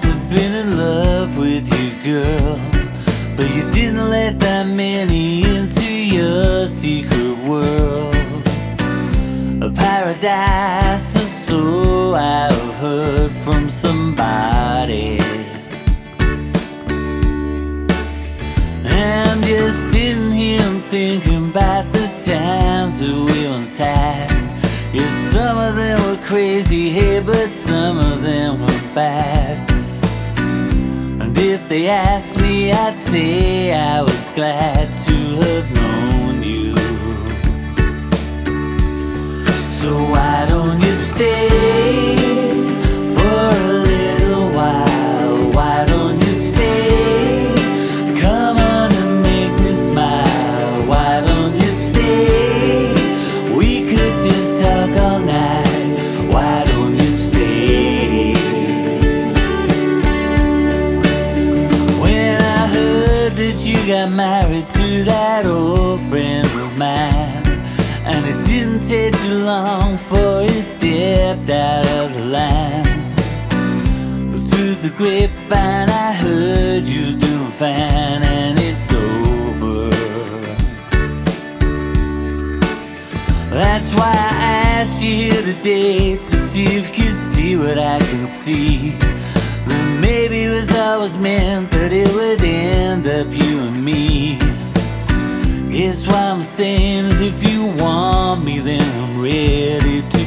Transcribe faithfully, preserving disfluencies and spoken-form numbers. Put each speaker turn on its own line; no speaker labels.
must have been in love with you, girl, but you didn't let that many into your secret world. A paradise, or so I've heard from somebody. And I'm just sitting here and thinking about the times that we once had. Yeah, some of them were crazy, hey, but some of them were bad. And if they asked me, I'd say I was glad to have known you. So why don't you stay for a little while? Why don't you stay? Come on and make me smile. Why don't you stay? We could just talk all night. Why don't you stay? When I heard that you got married to that old friend of mine, and it didn't take too long for you stepped out of the line. But through the grapevine I heard you doing fine, and it's over. That's why I asked you here today, to see if you could see what I can see. That maybe it was always meant that it would end up you and me. Guess what I'm saying is, if you want me, then I'm ready to